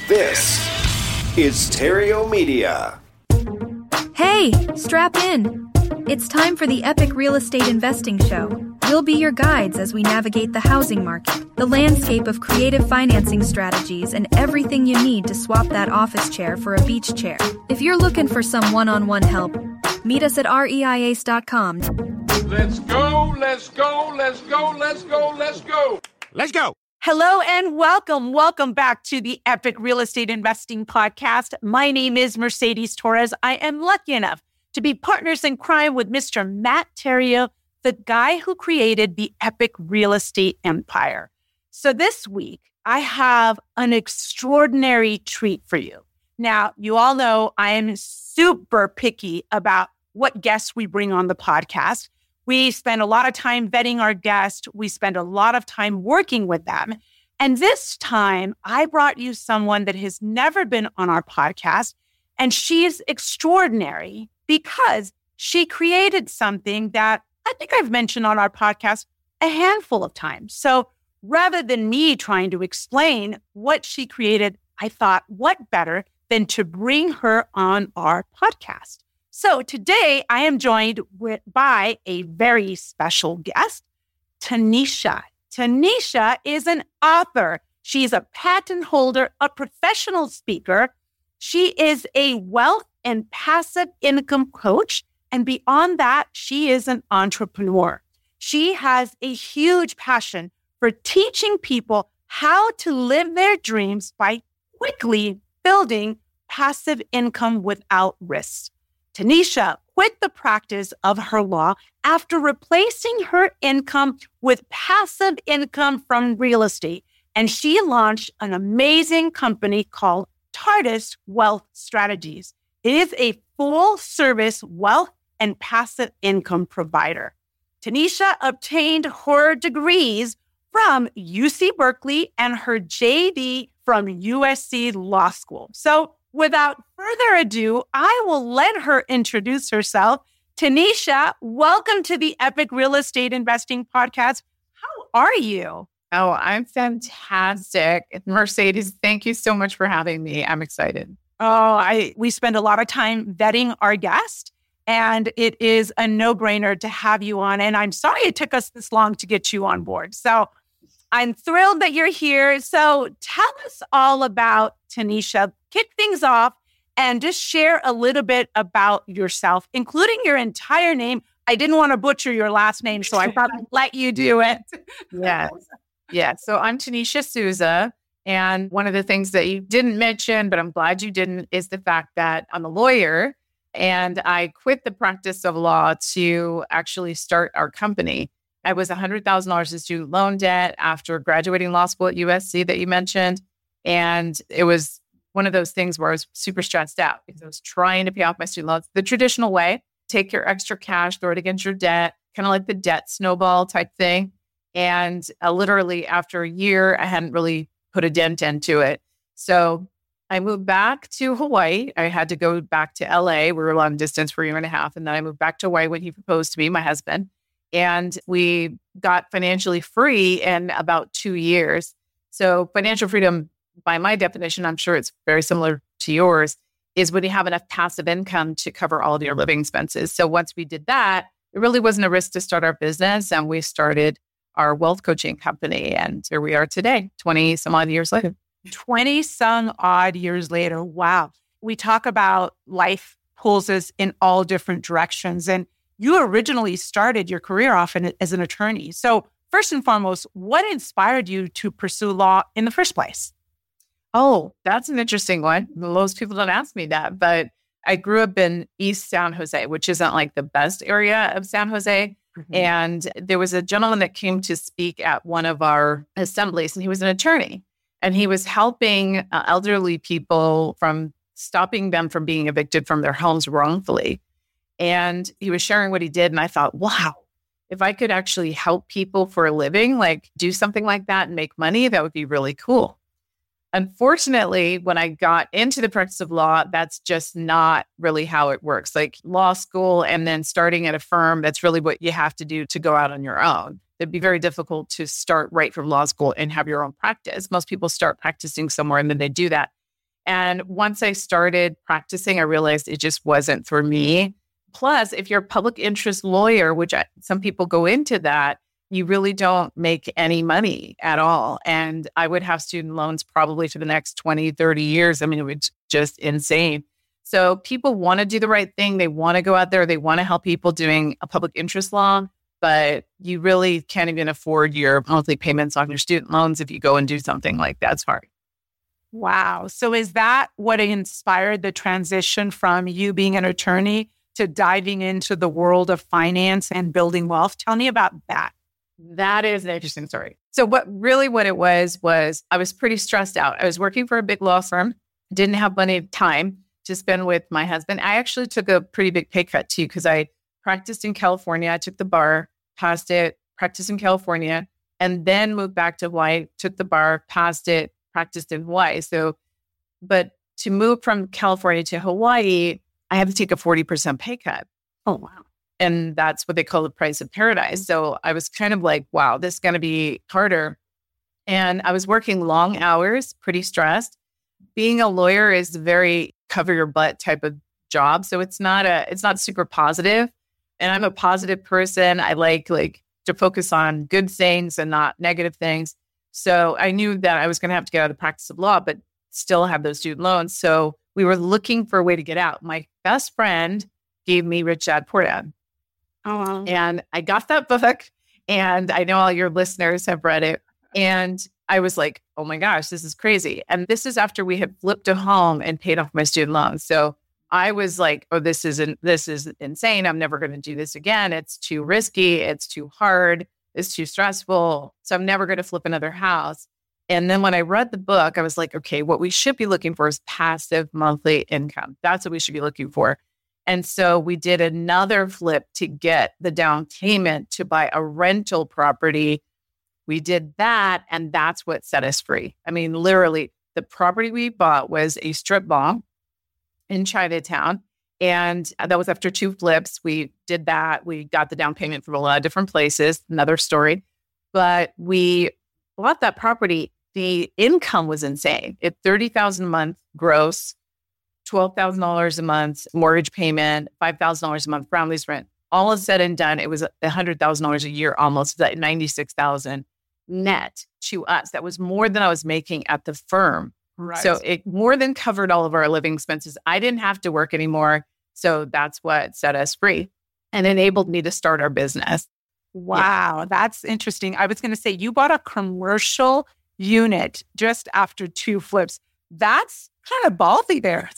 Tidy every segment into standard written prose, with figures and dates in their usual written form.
This is Stereo Media. Hey, strap in. It's time for the Epic Real Estate Investing Show. We'll be your guides as we navigate the housing market, the landscape of creative financing strategies, and everything you need to swap that office chair for a beach chair. If you're looking for some one-on-one help, meet us at reiace.com. Let's go, let's go, let's go, let's go, let's go. Let's go. Hello and welcome. Welcome back to the Epic Real Estate Investing Podcast. My name is Mercedes Torres. I am lucky enough to be partners in crime with Mr. Matt Theriault, the guy who created the Epic Real Estate Empire. So this week, I have an extraordinary treat for you. Now, you all know I am super picky about what guests we bring on the podcast. We spend a lot of time vetting our guests. We spend a lot of time working with them. And this time, I brought you someone that has never been on our podcast. And she is extraordinary because she created something that I think I've mentioned on our podcast a handful of times. So rather than me trying to explain what she created, I thought, what better than to bring her on our podcast? So today I am joined by a very special guest, Tanisha. Tanisha is an author. She's a patent holder, a professional speaker. She is a wealth and passive income coach. And beyond that, she is an entrepreneur. She has a huge passion for teaching people how to live their dreams by quickly building passive income without risk. Tanisha quit the practice of her law after replacing her income with passive income from real estate, and she launched an amazing company called TARDIS Wealth Strategies. It is a full-service wealth and passive income provider. Tanisha obtained her degrees from UC Berkeley and her JD from USC Law School. So without further ado, I will let her introduce herself. Tanisha, welcome to the Epic Real Estate Investing Podcast. How are you? Oh, I'm fantastic. Mercedes, thank you so much for having me. I'm excited. We spend a lot of time vetting our guest, and it is a no-brainer to have you on. And I'm sorry it took us this long to get you on board. So I'm thrilled that you're here. So tell us all about Tanisha. Kick things off and just share a little bit about yourself, including your entire name. I didn't want to butcher your last name, so I thought I'd let you do it. Yes. Yeah. So I'm Tanisha Souza. And one of the things that you didn't mention, but I'm glad you didn't, is the fact that I'm a lawyer and I quit the practice of law to actually start our company. I was $100,000 in student loan debt after graduating law school at USC that you mentioned. And it was one of those things where I was super stressed out because I was trying to pay off my student loans the traditional way, take your extra cash, throw it against your debt, kind of like the debt snowball type thing. And literally after a year, I hadn't really put a dent into it. So I moved back to Hawaii. I had to go back to LA. We were long distance for a year and a half. And then I moved back to Hawaii when he proposed to me, my husband. And we got financially free in about 2 years. So financial freedom, by my definition, I'm sure it's very similar to yours, is when you have enough passive income to cover all of your living expenses. So once we did that, it really wasn't a risk to start our business. And we started our wealth coaching company. And here we are today, 20 some odd years later. 20 some odd years later. Wow. We talk about life pulls us in all different directions. And you originally started your career off as an attorney. So first and foremost, what inspired you to pursue law in the first place? Oh, that's an interesting one. Most people don't ask me that, but I grew up in East San Jose, which isn't like the best area of San Jose. Mm-hmm. And there was a gentleman that came to speak at one of our assemblies, and he was an attorney. And he was helping elderly people from stopping them from being evicted from their homes wrongfully. And he was sharing what he did. And I thought, wow, if I could actually help people for a living, like do something like that and make money, that would be really cool. Unfortunately, when I got into the practice of law, that's just not really how it works. Like law school and then starting at a firm, that's really what you have to do to go out on your own. It'd be very difficult to start right from law school and have your own practice. Most people start practicing somewhere and then they do that. And once I started practicing, I realized it just wasn't for me. Plus, if you're a public interest lawyer, which some people go into that, you really don't make any money at all. And I would have student loans probably for the next 20, 30 years. I mean, it was just insane. So people want to do the right thing. They want to go out there. They want to help people doing a public interest law, but you really can't even afford your monthly payments on your student loans if you go and do something like that. It's hard. Wow. So is that what inspired the transition from you being an attorney to diving into the world of finance and building wealth? Tell me about that. That is an interesting story. So what it was I was pretty stressed out. I was working for a big law firm, didn't have plenty of time to spend with my husband. I actually took a pretty big pay cut too, because I practiced in California. I took the bar, passed it, practiced in California, and then moved back to Hawaii, took the bar, passed it, practiced in Hawaii. But to move from California to Hawaii, I had to take a 40% pay cut. Oh, wow. And that's what they call the price of paradise. So I was kind of like, wow, this is going to be harder. And I was working long hours, pretty stressed. Being a lawyer is a very cover your butt type of job. So it's not super positive. And I'm a positive person. I like to focus on good things and not negative things. So I knew that I was going to have to get out of the practice of law, but still have those student loans. So we were looking for a way to get out. My best friend gave me Rich Dad Poor Dad. Oh, wow. And I got that book, and I know all your listeners have read it. And I was like, oh my gosh, this is crazy. And this is after we had flipped a home and paid off my student loans. So I was like, oh, this is insane. I'm never going to do this again. It's too risky. It's too hard. It's too stressful. So I'm never going to flip another house. And then when I read the book, I was like, okay, what we should be looking for is passive monthly income. That's what we should be looking for. And so we did another flip to get the down payment to buy a rental property. We did that, and that's what set us free. I mean, literally, the property we bought was a strip mall in Chinatown. And that was after 2 flips. We did that. We got the down payment from a lot of different places, another story. But we bought that property. The income was insane. It's $30,000 a month gross, $12,000 a month mortgage payment, $5,000 a month ground lease rent. All is said and done, it was $100,000 a year, almost that $96,000 net to us. That was more than I was making at the firm. Right. So it more than covered all of our living expenses. I didn't have to work anymore. So that's what set us free and enabled me to start our business. Wow, that's interesting. I was going to say, you bought a commercial unit just after 2 flips. That's kind of ballsy there.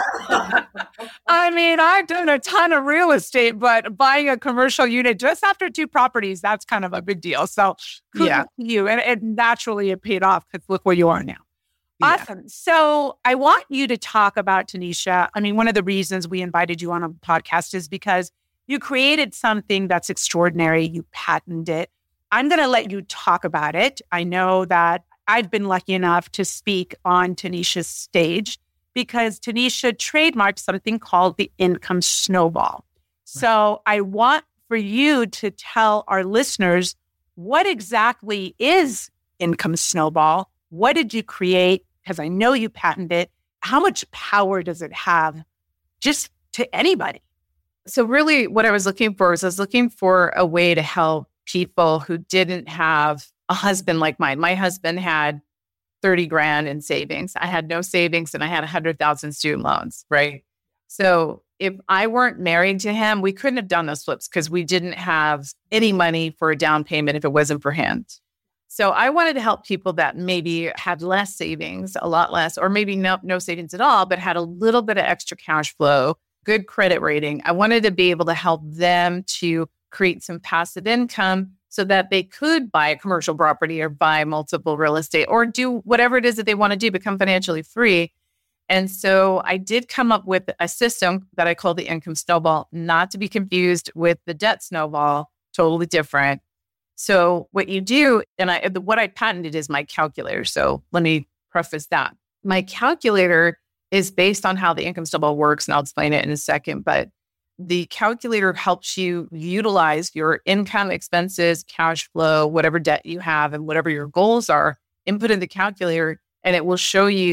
I mean, I've done a ton of real estate, but buying a commercial unit just after 2 properties, that's kind of a big deal. So kudos to you. And naturally it paid off, because look where you are now. Awesome. So I want you to talk about, Tanisha. I mean, one of the reasons we invited you on a podcast is because you created something that's extraordinary. You patented it. I'm going to let you talk about it. I know that I've been lucky enough to speak on Tanisha's stage because Tanisha trademarked something called the income snowball. So I want for you to tell our listeners, what exactly is income snowball? What did you create? Because I know you patented it. How much power does it have just to anybody? So really what I was looking for was I was looking for a way to help people who didn't have a husband like mine. My husband had 30 grand in savings. I had no savings, and I had 100,000 student loans, right? So if I weren't married to him, we couldn't have done those flips because we didn't have any money for a down payment if it wasn't for him. So I wanted to help people that maybe had less savings, a lot less, or maybe no savings at all, but had a little bit of extra cash flow, good credit rating. I wanted to be able to help them to create some passive income so that they could buy a commercial property or buy multiple real estate or do whatever it is that they want to do, become financially free. And so I did come up with a system that I call the income snowball, not to be confused with the debt snowball, totally different. So what you do, and what I patented is my calculator. So let me preface that. My calculator is based on how the income snowball works, and I'll explain it in a second. But the calculator helps you utilize your income, expenses, cash flow, whatever debt you have, and whatever your goals are, input in the calculator, and it will show you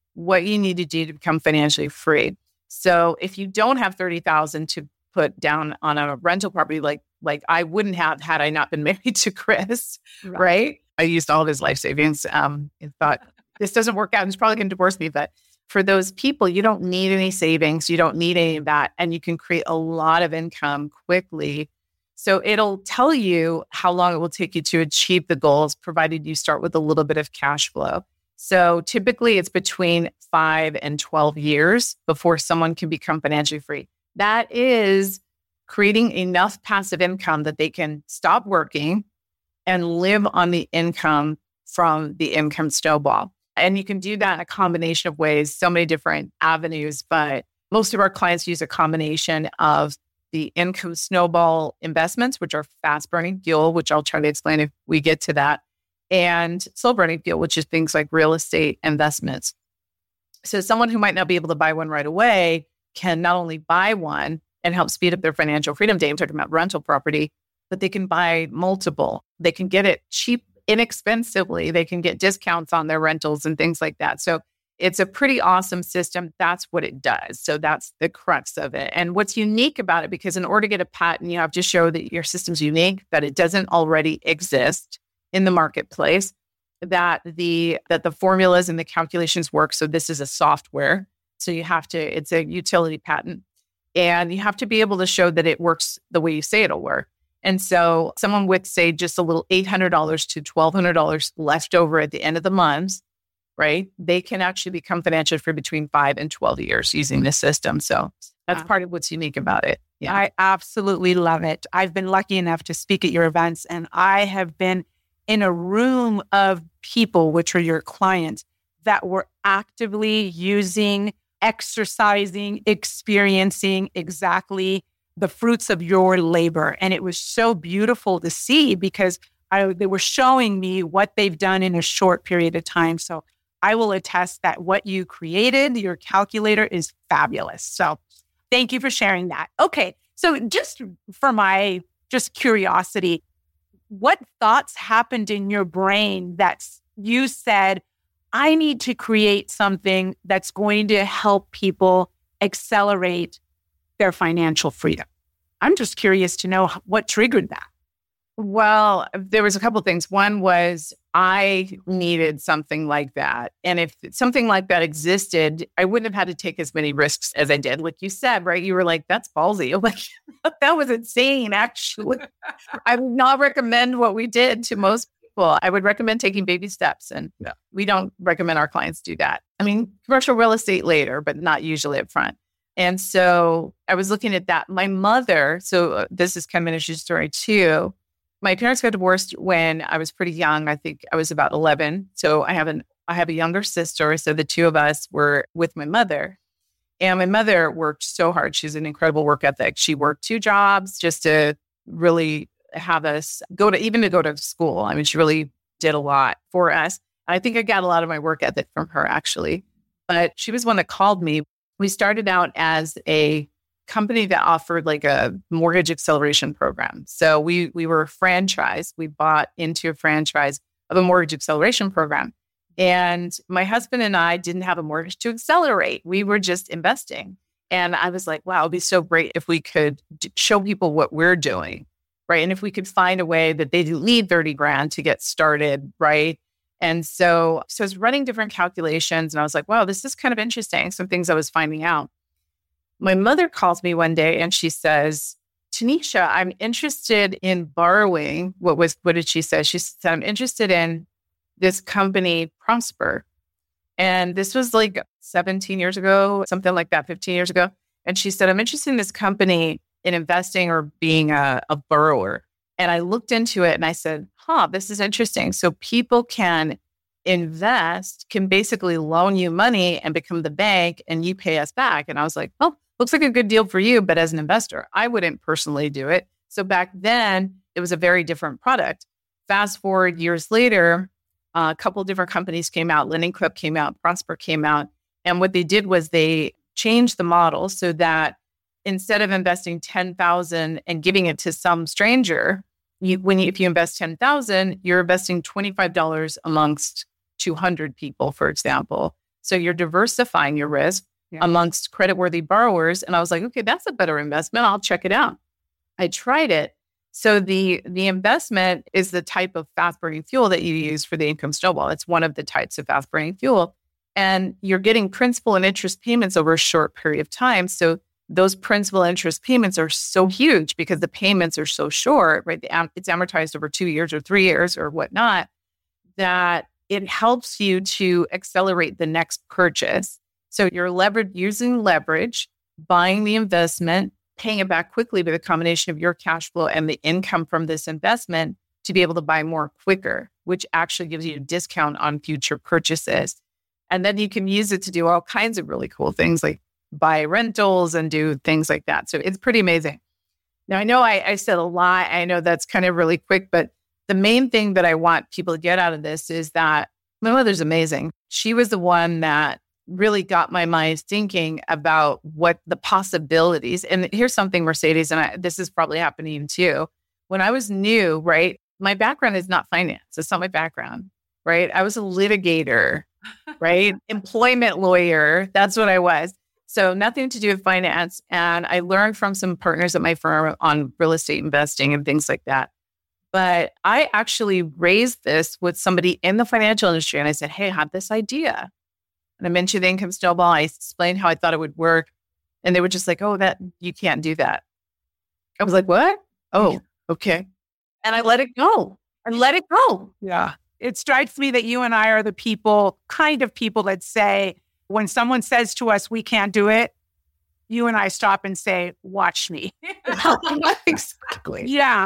what you need to do to become financially free. So if you don't have $30,000 to put down on a rental property, like I wouldn't have had I not been married to Chris, right? I used all of his life savings and thought, this doesn't work out. He's probably going to divorce me. But for those people, you don't need any savings. You don't need any of that. And you can create a lot of income quickly. So it'll tell you how long it will take you to achieve the goals, provided you start with a little bit of cash flow. So typically it's between 5 and 12 years before someone can become financially free. That is creating enough passive income that they can stop working and live on the income from the income snowball. And you can do that in a combination of ways, so many different avenues, but most of our clients use a combination of the income snowball investments, which are fast burning fuel, which I'll try to explain if we get to that, and slow burning fuel, which is things like real estate investments. So someone who might not be able to buy one right away can not only buy one and help speed up their financial freedom day. I'm talking about rental property, but they can buy multiple. They can get it cheap, inexpensively. They can get discounts on their rentals and things like that. So it's a pretty awesome system. That's what it does. So that's the crux of it. And what's unique about it, because in order to get a patent, you have to show that your system's unique, that it doesn't already exist in the marketplace, that the formulas and the calculations work. So this is a software. So you have to, it's a utility patent, and you have to be able to show that it works the way you say it'll work. And so someone with, say, just a little $800 to $1,200 left over at the end of the month, right? They can actually become financially free between 5 and 12 years using this system. So that's part of what's unique about it. Yeah. I absolutely love it. I've been lucky enough to speak at your events, and I have been in a room of people, which are your clients, that were actively using, exercising, experiencing exactly the fruits of your labor. And it was so beautiful to see, because they were showing me what they've done in a short period of time. So I will attest that what you created, your calculator, is fabulous. So thank you for sharing that. Okay. So just for my curiosity, what thoughts happened in your brain that you said, I need to create something that's going to help people accelerate their financial freedom? I'm just curious to know what triggered that. Well, there was a couple of things. One was I needed something like that. And if something like that existed, I wouldn't have had to take as many risks as I did. Like you said, right? You were like, that's ballsy. I'm like, that was insane, actually. I would not recommend what we did to most people. I would recommend taking baby steps. And we don't recommend our clients do that. I mean, commercial real estate later, but not usually up front. And so I was looking at that. My mother, so this is kind of an interesting story too. My parents got divorced when I was pretty young. I think I was about 11. So I have a younger sister. So the two of us were with my mother. And my mother worked so hard. She's an incredible work ethic. She worked 2 jobs just to really have us go to school. I mean, she really did a lot for us. I think I got a lot of my work ethic from her, actually. But she was one that called me. We started out as a company that offered like a mortgage acceleration program. So we were a franchise. We bought into a franchise of a mortgage acceleration program. And my husband and I didn't have a mortgage to accelerate. We were just investing. And I was like, wow, it'd be so great if we could show people what we're doing, right? And if we could find a way that they didn't need 30 grand to get started, right? And so I was running different calculations, and I was like, wow, this is kind of interesting. Some things I was finding out. My mother calls me one day and she says, Tanisha, I'm interested in borrowing. What did she say? She said, I'm interested in this company, Prosper. And this was like 17 years ago, something like that, 15 years ago. And she said, I'm interested in this company in investing or being a borrower. And I looked into it and I said, this is interesting. So people can basically loan you money and become the bank, and you pay us back. And I was like, looks like a good deal for you, but as an investor, I wouldn't personally do it. So back then, it was a very different product. Fast forward years later, a couple of different companies came out. LendingClub came out, Prosper came out. And what they did was they changed the model so that instead of investing $10,000 and giving it to some stranger, if you invest $10,000, you're investing $25 amongst 200 people, for example. So you're diversifying your risk amongst creditworthy borrowers. And I was like, okay, that's a better investment. I'll check it out. I tried it. So the investment is the type of fast-burning fuel that you use for the income snowball. It's one of the types of fast-burning fuel. And you're getting principal and interest payments over a short period of time. So those principal and interest payments are so huge because the payments are so short, right? It's amortized over 2 years or 3 years or whatnot, that it helps you to accelerate the next purchase. So you're using leverage, buying the investment, paying it back quickly with a combination of your cash flow and the income from this investment to be able to buy more quicker, which actually gives you a discount on future purchases. And then you can use it to do all kinds of really cool things like buy rentals and do things like that. So it's pretty amazing. Now, I know I said a lot. I know that's kind of really quick, but the main thing that I want people to get out of this is that my mother's amazing. She was the one that really got my mind thinking about what the possibilities. And here's something, Mercedes, and this is probably happening too. When I was new, right, my background is not finance. It's not my background, right? I was a litigator, right? Employment lawyer. That's what I was. So nothing to do with finance. And I learned from some partners at my firm on real estate investing and things like that. But I actually raised this with somebody in the financial industry. And I said, hey, I have this idea. And I mentioned the income snowball. I explained how I thought it would work. And they were just like, oh, you can't do that. I was like, what? Oh, okay. And I let it go. Yeah. It strikes me that you and I are the kind of people that say, when someone says to us, we can't do it, you and I stop and say, watch me. Exactly. Yeah.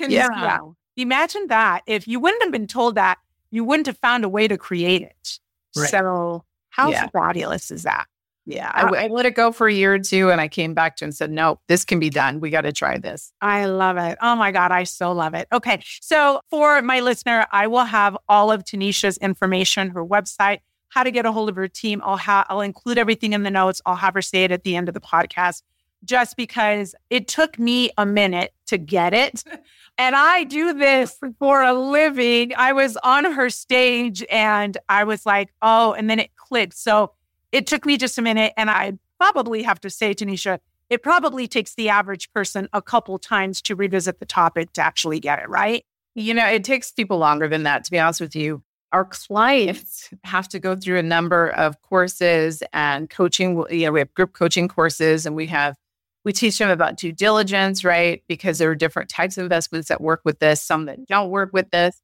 Imagine that. If you wouldn't have been told that, you wouldn't have found a way to create it. Right. So how fabulous is that? Yeah. I let it go for a year or two and I came back to it and said, no, this can be done. We got to try this. I love it. Oh my God. I so love it. Okay. So for my listener, I will have all of Tanisha's information, her website, how to get a hold of her team. I'll include everything in the notes. I'll have her say it at the end of the podcast, just because it took me a minute to get it. And I do this for a living. I was on her stage and I was like, oh, and then it clicked. So it took me just a minute. And I probably have to say, Tanisha, it probably takes the average person a couple times to revisit the topic to actually get it, right? You know, it takes people longer than that, to be honest with you. Our clients have to go through a number of courses and coaching. You know, we have group coaching courses and we teach them about due diligence, right? Because there are different types of investments that work with this, some that don't work with this.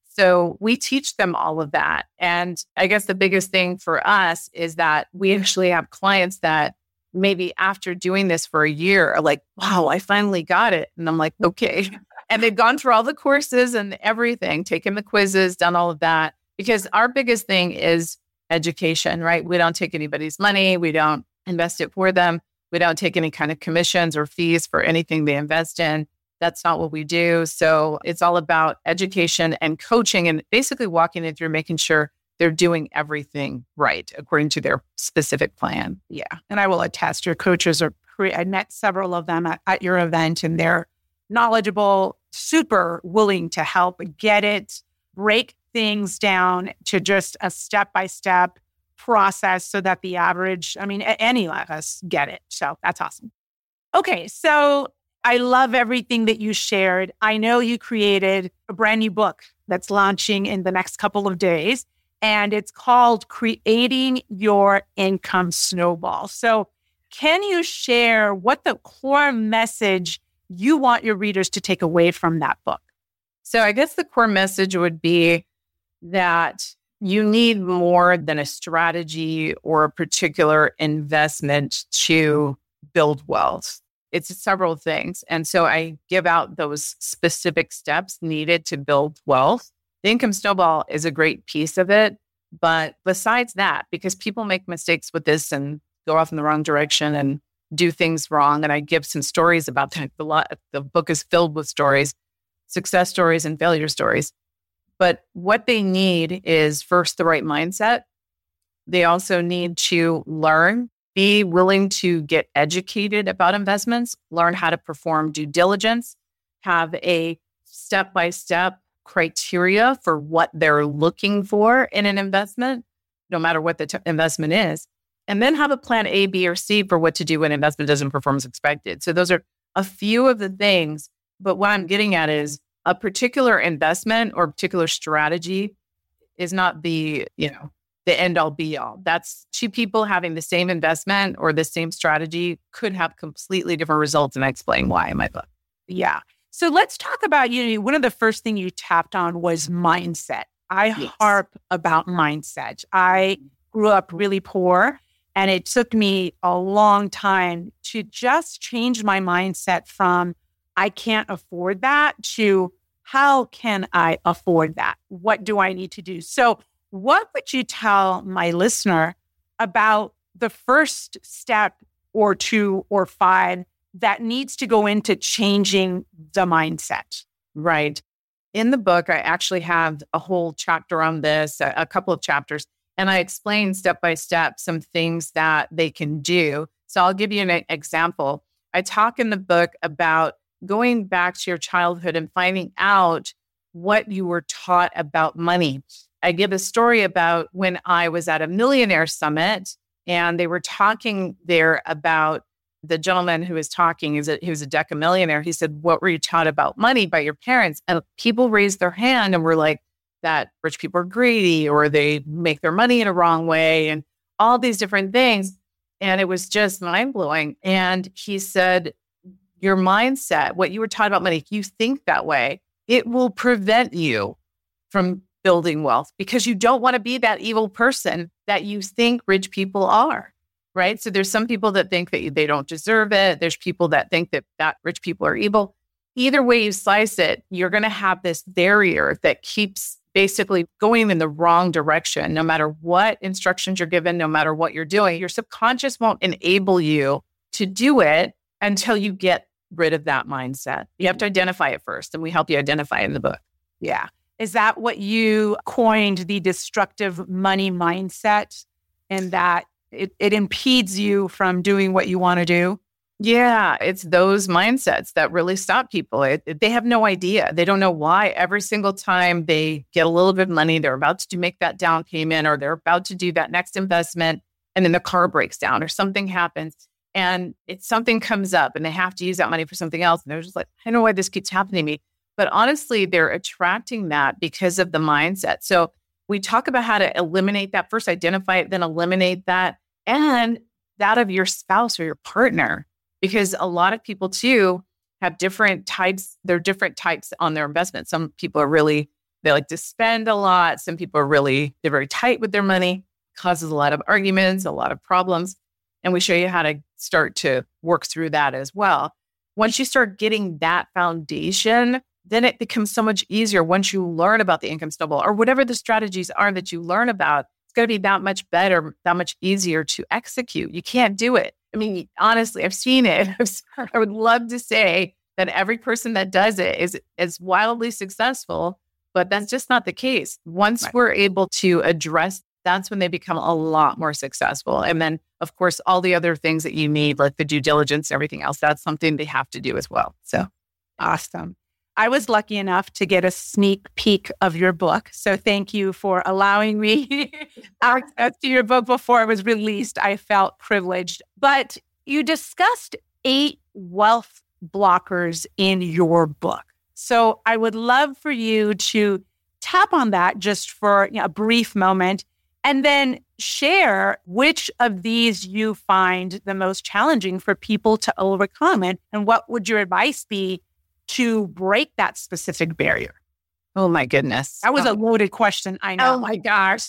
So we teach them all of that. And I guess the biggest thing for us is that we actually have clients that maybe after doing this for a year are like, wow, I finally got it. And I'm like, okay. And they've gone through all the courses and everything, taken the quizzes, done all of that. Because our biggest thing is education, right? We don't take anybody's money. We don't invest it for them. We don't take any kind of commissions or fees for anything they invest in. That's not what we do. So it's all about education and coaching and basically walking it through, making sure they're doing everything right according to their specific plan. Yeah. And I will attest, your coaches I met several of them at your event, and they're knowledgeable, super willing to help get it, break things down to just a step-by-step process so that the average, any of us get it. So that's awesome. Okay. So I love everything that you shared. I know you created a brand new book that's launching in the next couple of days, and it's called Creating Your Income Snowball. So can you share what the core message you want your readers to take away from that book? So I guess the core message would be that you need more than a strategy or a particular investment to build wealth. It's several things. And so I give out those specific steps needed to build wealth. The income snowball is a great piece of it. But besides that, because people make mistakes with this and go off in the wrong direction and do things wrong, and I give some stories about that. The book is filled with stories, success stories and failure stories. But what they need is first the right mindset. They also need to learn, be willing to get educated about investments, learn how to perform due diligence, have a step-by-step criteria for what they're looking for in an investment. no matter what the investment is. And then have a plan A, B, or C for what to do when investment doesn't perform as expected. So those are a few of the things. But what I'm getting at is a particular investment or particular strategy is not the end all be all. That's two people having the same investment or the same strategy could have completely different results. And I explain why in my book. Yeah. So let's talk about, one of the first things you tapped on was mindset. I harp about mindset. I grew up really poor, and it took me a long time to just change my mindset from I can't afford that to how can I afford that? What do I need to do? So what would you tell my listener about the first step or 2 or 5 that needs to go into changing the mindset? Right. In the book, I actually have a whole chapter on this, a couple of chapters, and I explain step by step some things that they can do. So I'll give you an example. I talk in the book about going back to your childhood and finding out what you were taught about money. I give a story about when I was at a millionaire summit, and they were talking there about the gentleman who was talking, he was a decamillionaire. He said, what were you taught about money by your parents? And people raised their hand and were like, that rich people are greedy or they make their money in a wrong way and all these different things. And it was just mind-blowing. And he said, your mindset, what you were taught about money, if you think that way, it will prevent you from building wealth because you don't want to be that evil person that you think rich people are. Right. So there's some people that think that they don't deserve it. There's people that think that rich people are evil. Either way you slice it, you're going to have this barrier that keeps basically going in the wrong direction. No matter what instructions you're given, no matter what you're doing, your subconscious won't enable you to do it until you get rid of that mindset. You have to identify it first, and we help you identify it in the book. Yeah. Is that what you coined, the destructive money mindset, and that it impedes you from doing what you want to do? Yeah, it's those mindsets that really stop people. They have no idea. They don't know why. Every single time they get a little bit of money, they're about to make that down payment or they're about to do that next investment, and then the car breaks down or something happens and something comes up and they have to use that money for something else. And they're just like, I don't know why this keeps happening to me. But honestly, they're attracting that because of the mindset. So we talk about how to eliminate that. First, identify it, then eliminate that. And that of your spouse or your partner, because a lot of people too have different types. There are different types on their investment. Some people they like to spend a lot. Some people they're very tight with their money, causes a lot of arguments, a lot of problems. And we show you how to start to work through that as well. Once you start getting that foundation, then it becomes so much easier once you learn about the income snowball or whatever the strategies are that you learn about. Going to be that much better, that much easier to execute. You can't do it. I mean, honestly, I've seen it. I would love to say that every person that does it is wildly successful, but that's just not the case. Once we're able to address, that's when they become a lot more successful. And then, of course, all the other things that you need, like the due diligence and everything else, that's something they have to do as well. So awesome. I was lucky enough to get a sneak peek of your book. So thank you for allowing me access to your book before it was released. I felt privileged. But you discussed 8 wealth blockers in your book. So I would love for you to tap on that just for a brief moment and then share which of these you find the most challenging for people to overcome. And what would your advice be to break that specific barrier? Oh my goodness. That was a loaded question, I know. Oh my gosh.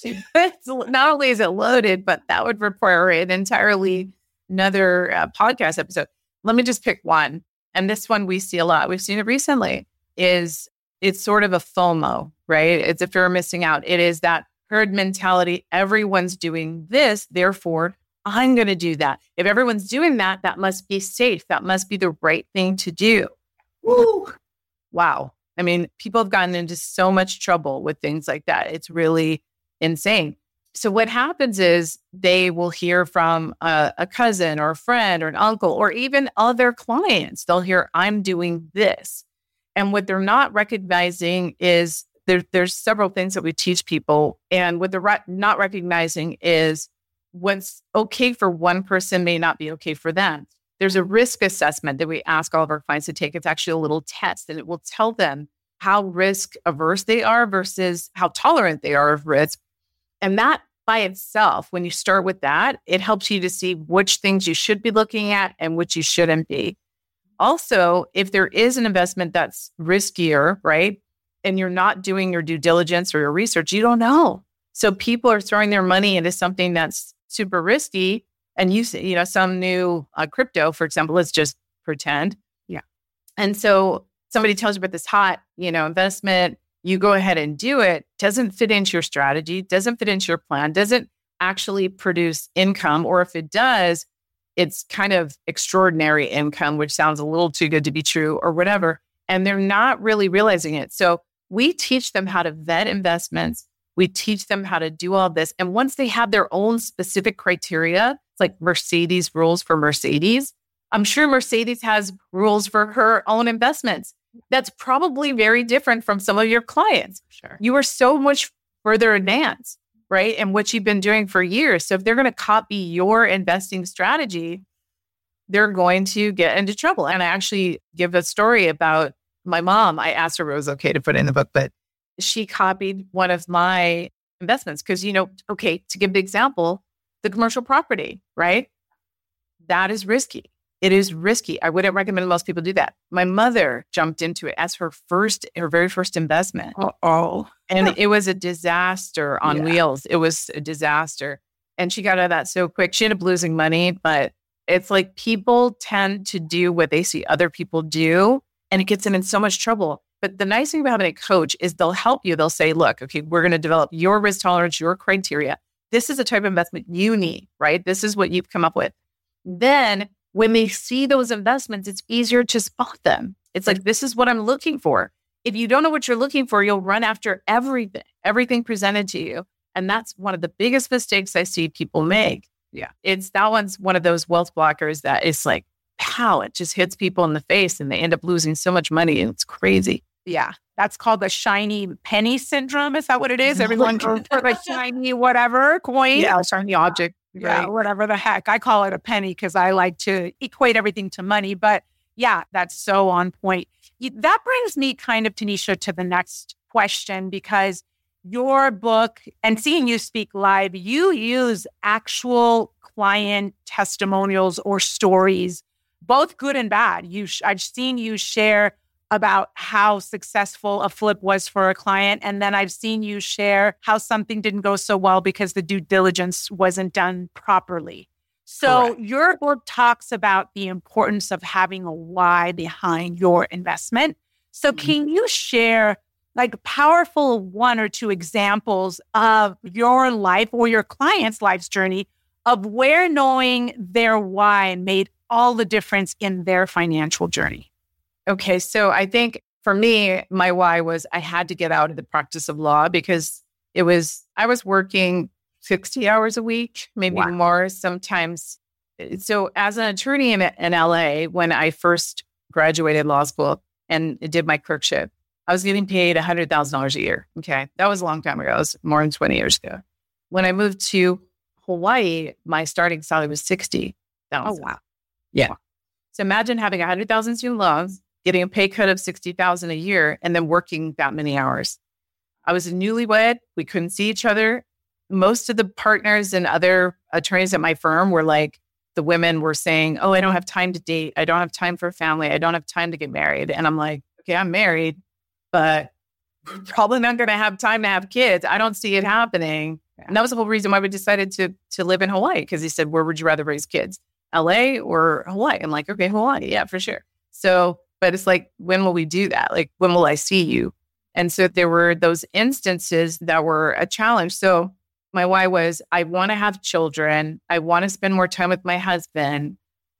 Not only is it loaded, but that would require an entirely another podcast episode. Let me just pick one. And this one we see a lot. We've seen it recently. It's sort of a FOMO, right? It's a fear of missing out. It is that herd mentality. Everyone's doing this, therefore I'm going to do that. If everyone's doing that, that must be safe. That must be the right thing to do. Woo. Wow. I mean, people have gotten into so much trouble with things like that. It's really insane. So what happens is they will hear from a cousin or a friend or an uncle or even other clients. They'll hear, I'm doing this. And what they're not recognizing is there's several things that we teach people. And what they're not recognizing is what's okay for one person may not be okay for them. There's a risk assessment that we ask all of our clients to take. It's actually a little test, and it will tell them how risk averse they are versus how tolerant they are of risk. And that by itself, when you start with that, it helps you to see which things you should be looking at and which you shouldn't be. Also, if there is an investment that's riskier, right, and you're not doing your due diligence or your research, you don't know. So people are throwing their money into something that's super risky. And some new crypto, for example, let's just pretend. Yeah. And so somebody tells you about this hot, investment, you go ahead and do it, doesn't fit into your strategy, doesn't fit into your plan, doesn't actually produce income. Or if it does, it's kind of extraordinary income, which sounds a little too good to be true or whatever. And they're not really realizing it. So we teach them how to vet investments. We teach them how to do all this. And once they have their own specific criteria, it's like Mercedes rules for Mercedes. I'm sure Mercedes has rules for her own investments. That's probably very different from some of your clients. Sure. You are so much further advanced, right? And what you've been doing for years. So if they're going to copy your investing strategy, they're going to get into trouble. And I actually give a story about my mom. I asked her if it was okay to put it in the book, but she copied one of my investments because, to give the example, the commercial property, right? That is risky. It is risky. I wouldn't recommend most people do that. My mother jumped into it as her very first investment. Oh, and it was a disaster on wheels. It was a disaster. And she got out of that so quick. She ended up losing money, but it's like people tend to do what they see other people do, and it gets them in so much trouble. But the nice thing about having a coach is they'll help you. They'll say, look, okay, we're going to develop your risk tolerance, your criteria. This is the type of investment you need, right? This is what you've come up with. Then when they see those investments, it's easier to spot them. It's like, this is what I'm looking for. If you don't know what you're looking for, you'll run after everything presented to you. And that's one of the biggest mistakes I see people make. Yeah. That one's one of those wealth blockers that is like, pow, it just hits people in the face and they end up losing so much money. And it's crazy. Yeah. That's called the shiny penny syndrome. Is that what it is? Everyone goes for the shiny whatever coin. Yeah, shiny object. Yeah, right? whatever the heck. I call it a penny because I like to equate everything to money. But yeah, that's so on point. That brings me kind of, Tanisha, to the next question, because your book and seeing you speak live, you use actual client testimonials or stories, both good and bad. I've seen you share about how successful a flip was for a client. And then I've seen you share how something didn't go so well because the due diligence wasn't done properly. So Correct. Your book talks about the importance of having a why behind your investment. So can you share like powerful one or two examples of your life or your client's life's journey of where knowing their why made all the difference in their financial journey? Okay, so I think for me, my why was I had to get out of the practice of law because I was working 60 hours a week, maybe more sometimes. So as an attorney in LA, when I first graduated law school and did my clerkship, I was getting paid $100,000 a year. Okay, that was a long time ago. It was more than 20 years ago. When I moved to Hawaii, my starting salary was $60,000. Oh, wow. Yeah. So imagine having 100,000 student loans, getting a pay cut of $60,000 a year, and then working that many hours. I was a newlywed. We couldn't see each other. Most of the partners and other attorneys at my firm were like, the women were saying, oh, I don't have time to date. I don't have time for family. I don't have time to get married. And I'm like, okay, I'm married, but probably not going to have time to have kids. I don't see it happening. Yeah. And that was the whole reason why we decided to live in Hawaii. Because he said, where would you rather raise kids? LA or Hawaii? I'm like, okay, Hawaii. Yeah, for sure. So, but it's like, when will we do that? Like, when will I see you? And so there were those instances that were a challenge. So my why was, I want to have children. I want to spend more time with my husband.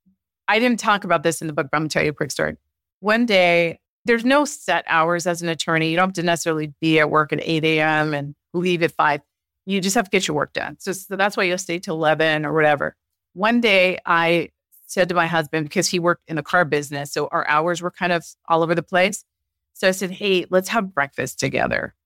I didn't talk about this in the book, but I'm going to tell you a quick story. One day, there's no set hours as an attorney. You don't have to necessarily be at work at 8 a.m. and leave at 5. You just have to get your work done. So that's why you'll stay till 11 or whatever. One day, I said to my husband, because he worked in the car business, so our hours were kind of all over the place. So I said, hey, let's have breakfast together.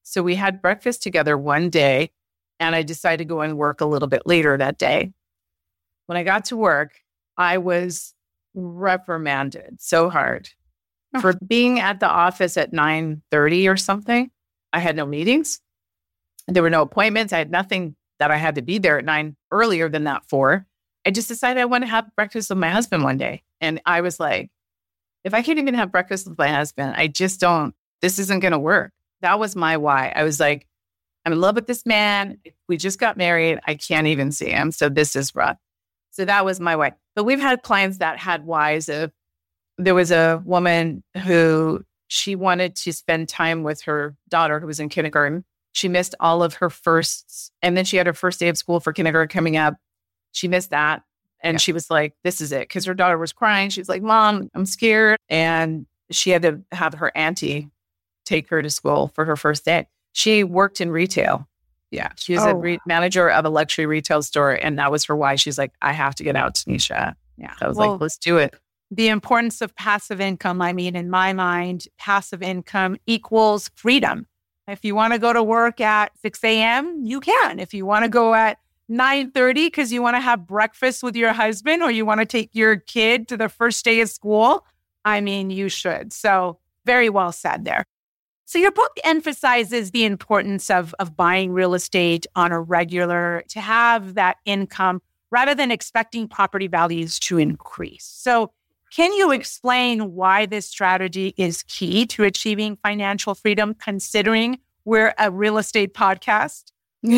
So we had breakfast together one day, and I decided to go and work a little bit later that day. When I got to work, I was reprimanded so hard for being at the office at 9:30 or something. I had no meetings. There were no appointments. I had nothing that I had to be there at 9 earlier than that for. I just decided I want to have breakfast with my husband one day. And I was like, if I can't even have breakfast with my husband, this isn't going to work. That was my why. I was like, I'm in love with this man. We just got married. I can't even see him. So this is rough. So that was my why. But we've had clients that had whys of, there was a woman who she wanted to spend time with her daughter who was in kindergarten. She missed all of her firsts. And then she had her first day of school for kindergarten coming up. She missed that. And she was like, this is it. Because her daughter was crying. She was like, Mom, I'm scared. And she had to have her auntie take her to school for her first day. She worked in retail. Yeah. She was a manager of a luxury retail store. And that was her why. She's like, I have to get out, Tanisha. Yeah. I was like, let's do it. The importance of passive income. I mean, in my mind, passive income equals freedom. If you want to go to work at 6 a.m., you can. If you want to go at 9:30 because you want to have breakfast with your husband or you want to take your kid to the first day of school, I mean, you should. So very well said there. So your book emphasizes the importance of buying real estate on a regular to have that income rather than expecting property values to increase. So can you explain why this strategy is key to achieving financial freedom, considering we're a real estate podcast?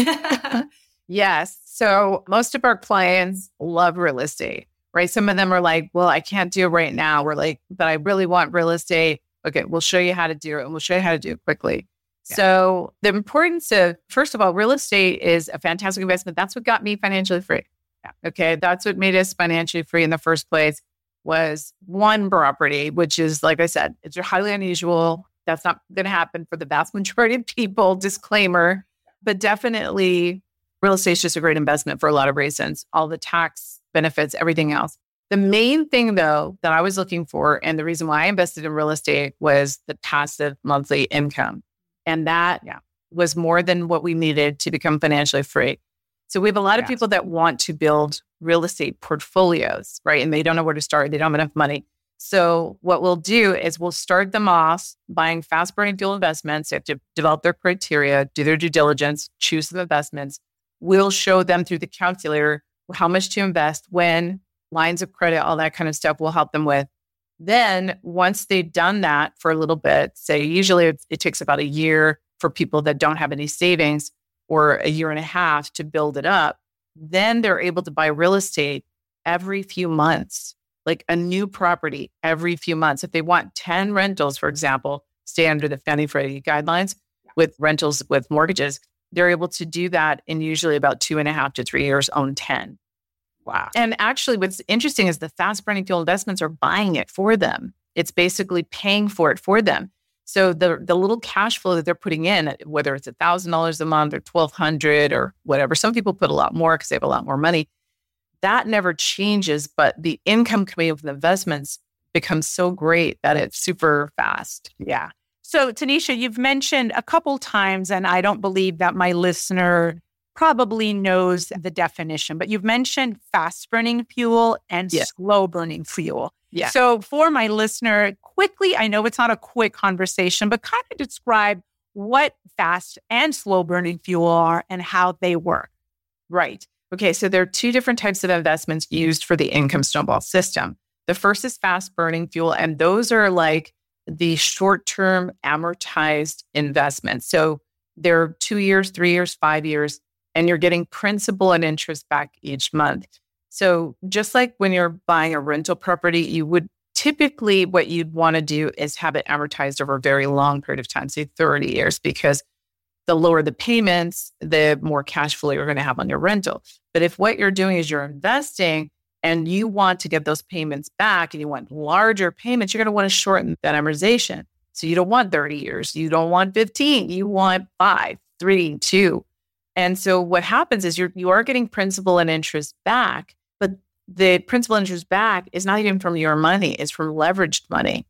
Yes. So most of our clients love real estate, right? Some of them are like, well, I can't do it right now. We're like, but I really want real estate. Okay, we'll show you how to do it, and we'll show you how to do it quickly. Yeah. So the importance of, first of all, real estate is a fantastic investment. That's what got me financially free. Yeah. Okay, that's what made us financially free in the first place, was one property, which is, like I said, it's highly unusual. That's not going to happen for the vast majority of people, disclaimer. But definitely, real estate is just a great investment for a lot of reasons, all the tax benefits, everything else. The main thing, though, that I was looking for, and the reason why I invested in real estate, was the passive monthly income. And that was more than what we needed to become financially free. So we have a lot of people that want to build real estate portfolios, right? And they don't know where to start. They don't have enough money. So what we'll do is we'll start them off buying fast-burning fuel investments. They have to develop their criteria, do their due diligence, choose some investments. We'll show them through the calculator how much to invest, when, lines of credit, all that kind of stuff we'll help them with. Then once they've done that for a little bit, say usually it takes about a year for people that don't have any savings, or a year and a half to build it up, then they're able to buy real estate every few months, like a new property every few months. If they want 10 rentals, for example, stay under the Fannie Freddie guidelines with rentals with mortgages, they're able to do that in usually about 2.5 to 3 years, own 10. Wow. And actually what's interesting is the fast burning fuel investments are buying it for them. It's basically paying for it for them. So the little cash flow that they're putting in, whether it's $1,000 a month or $1,200 or whatever, some people put a lot more because they have a lot more money. That never changes, but the income coming with investments becomes so great that it's super fast. Yeah. So Tanisha, you've mentioned a couple times, and I don't believe that my listener probably knows the definition, but you've mentioned fast burning fuel and slow burning fuel. Yeah. So for my listener, quickly, I know it's not a quick conversation, but kind of describe what fast and slow burning fuel are and how they work. Right. Okay. So there are two different types of investments used for the income snowball system. The first is fast burning fuel, and those are like the short-term amortized investments. So they're 2 years, 3 years, 5 years, and you're getting principal and interest back each month. So just like when you're buying a rental property, you would typically, what you'd want to do is have it amortized over a very long period of time, say 30 years, because the lower the payments, the more cash flow you're going to have on your rental. But if what you're doing is you're investing and you want to get those payments back and you want larger payments, you're going to want to shorten that amortization. So you don't want 30 years. You don't want 15. You want 5, 3, 2. And so what happens is you are getting principal and interest back, but the principal and interest back is not even from your money. It's from leveraged money.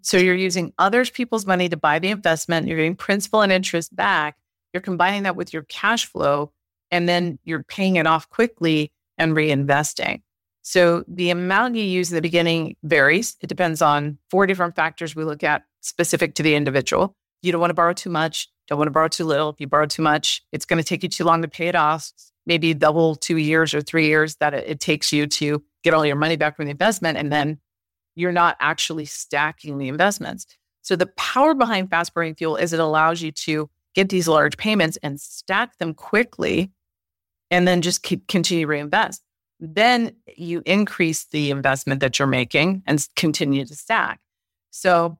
So you're using other people's money to buy the investment. You're getting principal and interest back. You're combining that with your cash flow, and then you're paying it off quickly and reinvesting. So the amount you use in the beginning varies. It depends on 4 different factors we look at specific to the individual. You don't want to borrow too much. Don't want to borrow too little. If you borrow too much, it's going to take you too long to pay it off. Maybe double 2 years or 3 years that it takes you to get all your money back from the investment. And then you're not actually stacking the investments. So the power behind fast burning fuel is it allows you to get these large payments and stack them quickly and then just continue to reinvest. Then you increase the investment that you're making and continue to stack. So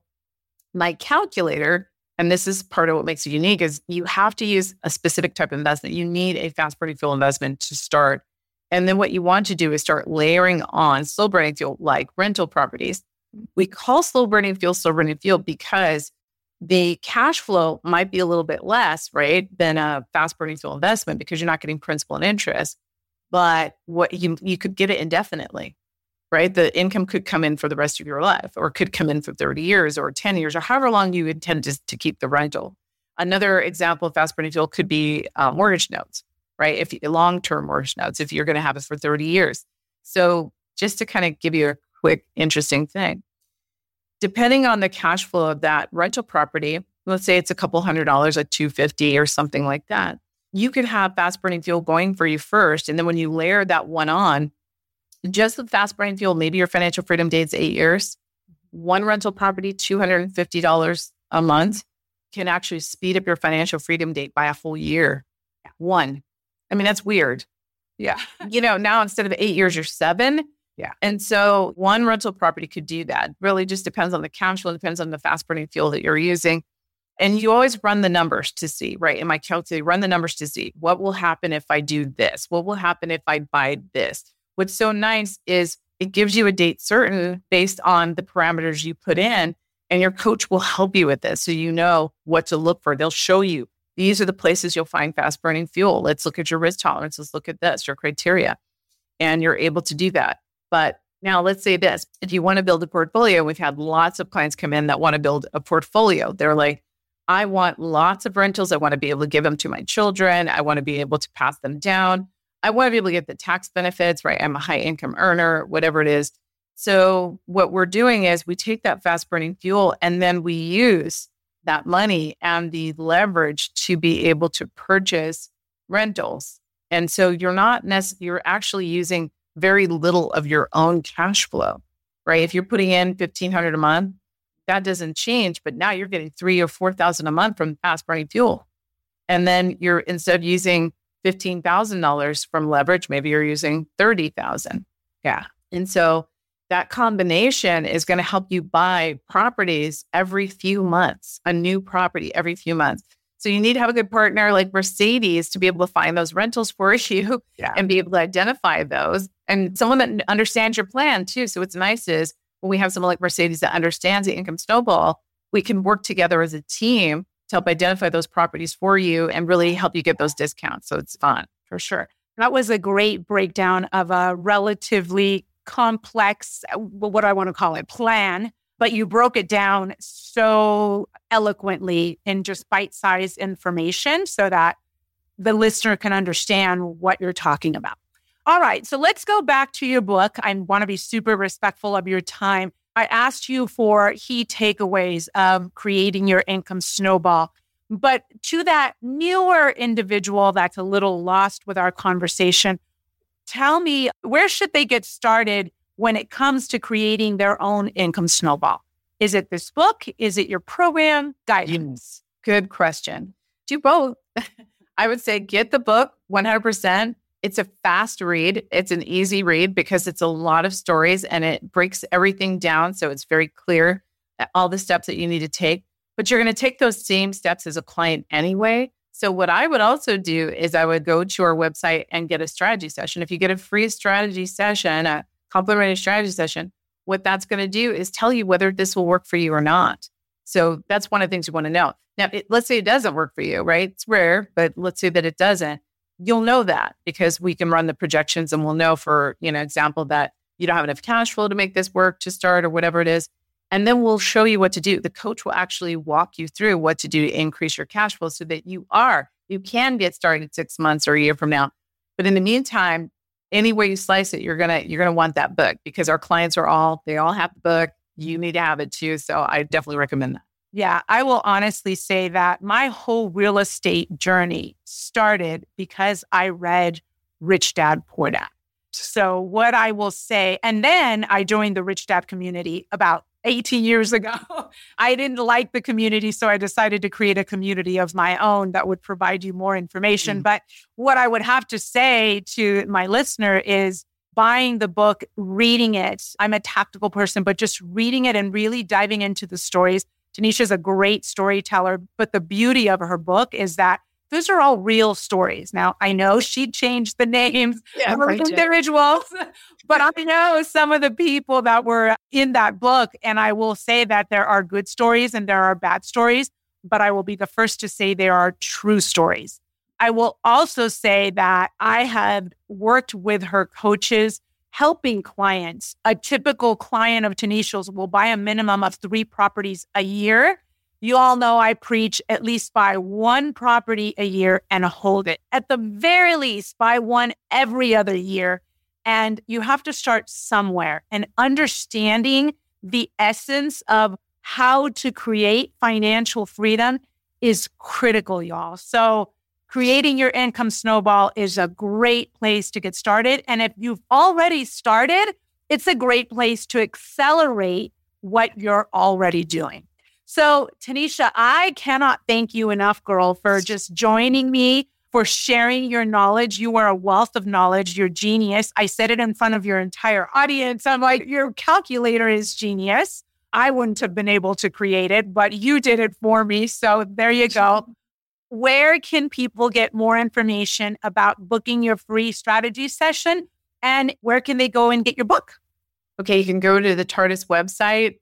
my calculator, and this is part of what makes it unique, is you have to use a specific type of investment. You need a fast burning fuel investment to start. And then what you want to do is start layering on slow burning fuel like rental properties. We call slow burning fuel because the cash flow might be a little bit less, right, than a fast burning fuel investment because you're not getting principal and interest. But what you could get it indefinitely, right? The income could come in for the rest of your life, or could come in for 30 years or 10 years, or however long you intend to keep the rental. Another example of fast burning fuel could be mortgage notes, right? If long-term mortgage notes, if you're going to have it for 30 years. So just to kind of give you a quick, interesting thing, depending on the cash flow of that rental property, let's say it's a couple $100, like $250 or something like that, you could have fast burning fuel going for you first. And then when you layer that one on, just with fast burning fuel, maybe your financial freedom date is 8 years. One rental property, $250 a month, can actually speed up your financial freedom date by a full year. One. I mean, that's weird. Yeah. Now instead of 8 years, you're 7. Yeah. And so one rental property could do that. Really just depends on the cash flow, depends on the fast burning fuel that you're using. And you always run the numbers to see, right? In my calculator, run the numbers to see what will happen if I do this? What will happen if I buy this? What's so nice is it gives you a date certain based on the parameters you put in, and your coach will help you with this. So you know what to look for. They'll show you, these are the places you'll find fast burning fuel. Let's look at your risk tolerance. Let's look at this, your criteria. And you're able to do that. But now let's say this, if you want to build a portfolio, we've had lots of clients come in that want to build a portfolio. They're like, I want lots of rentals. I want to be able to give them to my children. I want to be able to pass them down. I want to be able to get the tax benefits, right? I'm a high income earner, whatever it is. So what we're doing is we take that fast burning fuel and then we use that money and the leverage to be able to purchase rentals. And so you're actually using very little of your own cash flow, right? If you're putting in $1,500 a month, that doesn't change, but now you're getting $3,000 or $4,000 a month from fast burning fuel. And then you're, instead of using $15,000 from leverage, maybe you're using $30,000. Yeah. And so that combination is going to help you buy properties every few months, a new property every few months. So you need to have a good partner like Mercedes to be able to find those rentals for you and be able to identify those. And someone that understands your plan too. So what's nice is when we have someone like Mercedes that understands the income snowball, we can work together as a team to help identify those properties for you and really help you get those discounts. So it's fun. For sure. That was a great breakdown of a relatively complex, what do I want to call it, plan. But you broke it down so eloquently in just bite-sized information so that the listener can understand what you're talking about. All right, so let's go back to your book. I want to be super respectful of your time. I asked you for key takeaways of creating your income snowball. But to that newer individual that's a little lost with our conversation, tell me, where should they get started when it comes to creating their own income snowball? Is it this book? Is it your program? Guidance? Good question. Do both. I would say get the book 100%. It's a fast read. It's an easy read because it's a lot of stories and it breaks everything down. So it's very clear all the steps that you need to take, but you're going to take those same steps as a client anyway. So what I would also do is I would go to our website and get a strategy session. If you get a free strategy session, a complimentary strategy session, what that's going to do is tell you whether this will work for you or not. So that's one of the things you want to know. Now, let's say it doesn't work for you, right? It's rare, but let's say that it doesn't. You'll know that because we can run the projections and we'll know for, example, that you don't have enough cash flow to make this work to start or whatever it is. And then we'll show you what to do. The coach will actually walk you through what to do to increase your cash flow so that you can get started 6 months or a year from now. But in the meantime, any way you slice it, you're gonna want that book, because our clients they all have the book. You need to have it too. So I definitely recommend that. Yeah, I will honestly say that my whole real estate journey started because I read Rich Dad, Poor Dad. So what I will say, and then I joined the Rich Dad community about 18 years ago. I didn't like the community, so I decided to create a community of my own that would provide you more information. But what I would have to say to my listener is buying the book, reading it. I'm a tactical person, but just reading it and really diving into the stories. Tanisha's a great storyteller, but the beauty of her book is that those are all real stories. Now, I know she changed the names of individuals, but I know some of the people that were in that book. And I will say that there are good stories and there are bad stories, but I will be the first to say there are true stories. I will also say that I have worked with her coaches, helping clients. A typical client of Tanisha's will buy a minimum of 3 properties a year. You all know I preach at least buy 1 property a year and hold it. At the very least, buy 1 every other year. And you have to start somewhere. And understanding the essence of how to create financial freedom is critical, y'all. So creating your income snowball is a great place to get started. And if you've already started, it's a great place to accelerate what you're already doing. So, Tanisha, I cannot thank you enough, girl, for just joining me, for sharing your knowledge. You are a wealth of knowledge. You're genius. I said it in front of your entire audience. I'm like, your calculator is genius. I wouldn't have been able to create it, but you did it for me. So there you go. Where can people get more information about booking your free strategy session? And where can they go and get your book? Okay, you can go to the Tardis website,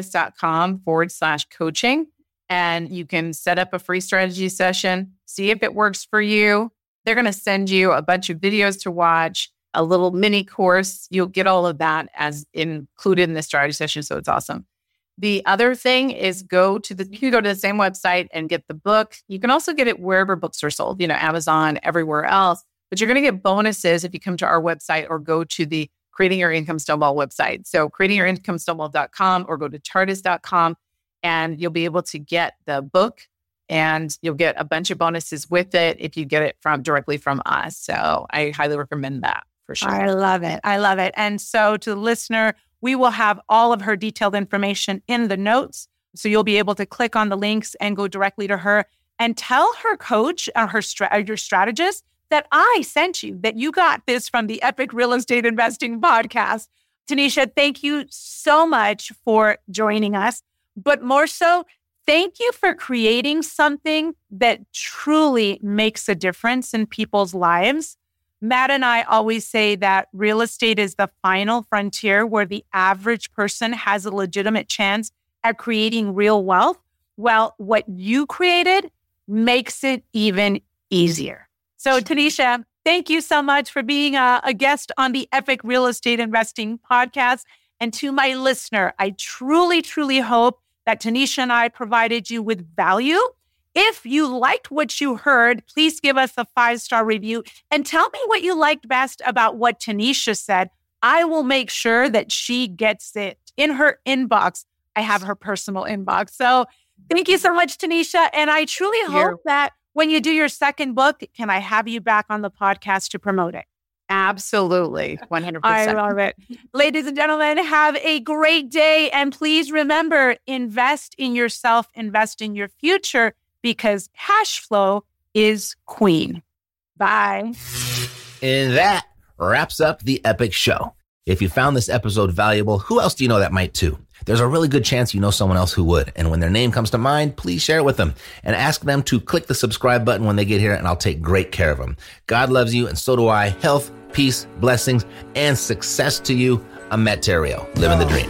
tardis.com/coaching, and you can set up a free strategy session, see if it works for you. They're going to send you a bunch of videos to watch, a little mini course. You'll get all of that as included in the strategy session, so it's awesome. The other thing is you can go to the same website and get the book. You can also get it wherever books are sold, Amazon, everywhere else. But you're going to get bonuses if you come to our website or go to the Creating Your Income Snowball website. So creatingyourincomeSnowball.com or go to tardis.com and you'll be able to get the book and you'll get a bunch of bonuses with it if you get it directly from us. So I highly recommend that for sure. I love it. I love it. And so to the listener, we will have all of her detailed information in the notes. So you'll be able to click on the links and go directly to her and tell her coach or your strategist that I sent you, that you got this from the Epic Real Estate Investing Podcast. Tanisha, thank you so much for joining us. But more so, thank you for creating something that truly makes a difference in people's lives. Matt and I always say that real estate is the final frontier where the average person has a legitimate chance at creating real wealth. Well, what you created makes it even easier. So, Tanisha, thank you so much for being a guest on the Epic Real Estate Investing Podcast. And to my listener, I truly, truly hope that Tanisha and I provided you with value. If you liked what you heard, please give us a 5-star review and tell me what you liked best about what Tanisha said. I will make sure that she gets it in her inbox. I have her personal inbox. So thank you so much, Tanisha. And I truly hope that when you do your second book, can I have you back on the podcast to promote it? Absolutely. 100%. I love it. Ladies and gentlemen, have a great day. And please remember, invest in yourself, invest in your future, because cash flow is queen. Bye. And that wraps up the Epic Show. If you found this episode valuable, who else do you know that might too? There's a really good chance you know someone else who would. And when their name comes to mind, please share it with them and ask them to click the subscribe button when they get here, and I'll take great care of them. God loves you, and so do I. Health, peace, blessings, and success to you. I'm Matt Theriault, living the dream.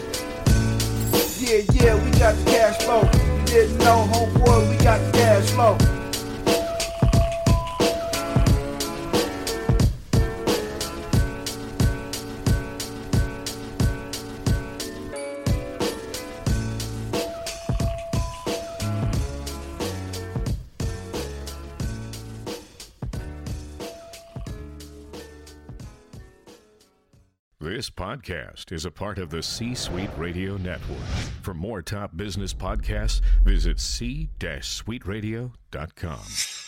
Yeah, we got the cash flow. You didn't know, homeboy, we got the cash flow. This podcast is a part of the C-Suite Radio Network. For more top business podcasts, visit c-suiteradio.com.